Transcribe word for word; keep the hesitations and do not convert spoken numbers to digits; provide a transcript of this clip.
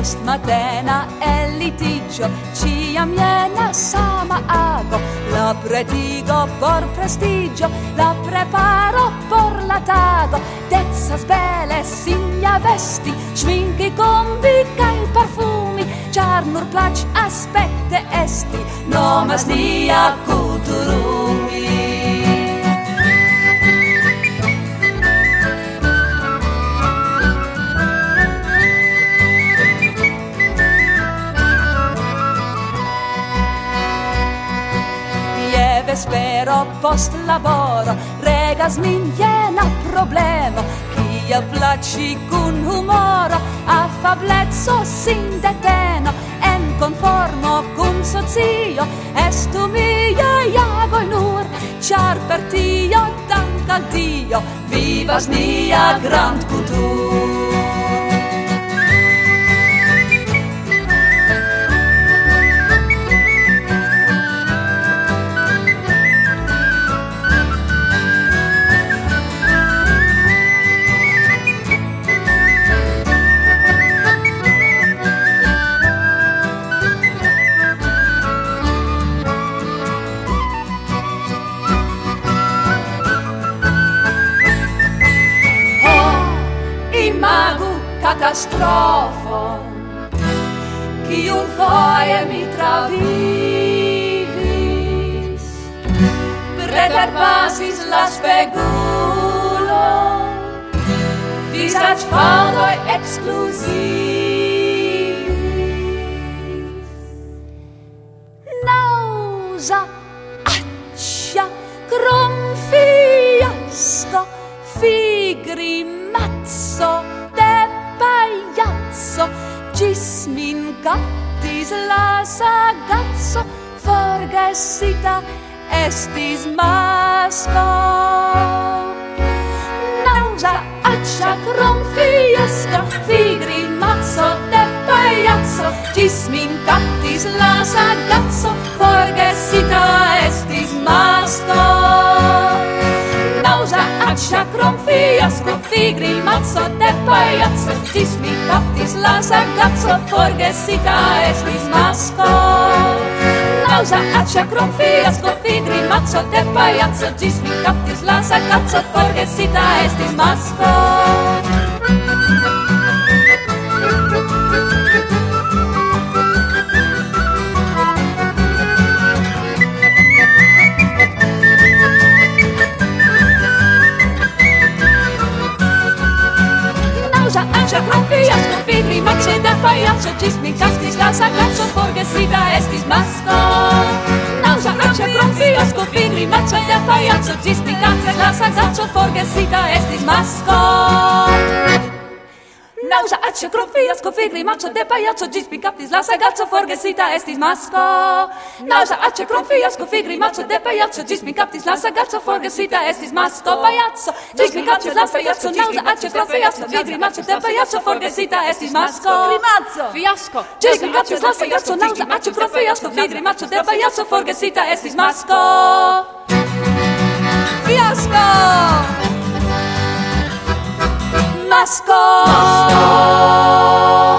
post matena el litigio, ciam jena sama ago, la pretigo por prestigio, la preparo por la tago, decas bele signa vesti, schminki combi kai parfumi, char nur plac aspette esti, nomas nia culturumi. Spero post laboro regas min jena problemo, kia placi cun humoro, affablezzo sin deteno, en conformo cum socio, estu mia iago nur, char per tio dank al Dio, vivas nia grand cultur. Catastrofo, quiun foie mi travivis, preterpasis la spegulo, visage faldoi exclusivis. Nausa, accia, crom fiasco, figrimazzo, pagliazzo, gis min captis la sagazzo, forgessita estis masco. Nausa, accia, crom fiasco, figrimazzo, de pagliazzo, gis min captis la sagazzo, forgessita estis masco. Nausa, accia, crom fiasco, figrimazzo, de pagliazzo, gis mi captis la sagazzo, forgessita estis masco. Nausa, accia, crom fiasco, figrimazzo, de pagliazzo, gis mi captis la sagazzo, forgessita estis masco. Crom fiasco, figrimazzo, de pagliazzo, gis mi captis la sagazzo, forgessita estis masco. Nausa, accia, crom fiasco, figrimazzo, de pagliazzo, gis mi captis la sagazzo, forgessita estis masco. Nausa, accia, crom fiasco, figrimazzo, de pagliazzo, gis mi captis la sagazzo, forgessita estis masco. Nausa, accia, crom fiasco, figrimazzo, de pagliazzo, gis mi captis la sagazzo, forgessita estis masco. Pagliazzo, gis mi captis la sagazzo, nausa, accia, crom fiasco, figrimazzo, de pagliazzo, forgessita estis masco. Grimazzo, fiasco, gis mi captis la sagazzo, nausa, accia, crom fiasco, figrimazzo, de pagliazzo, forgessita estis masco. Fiasco! Masco! Masco!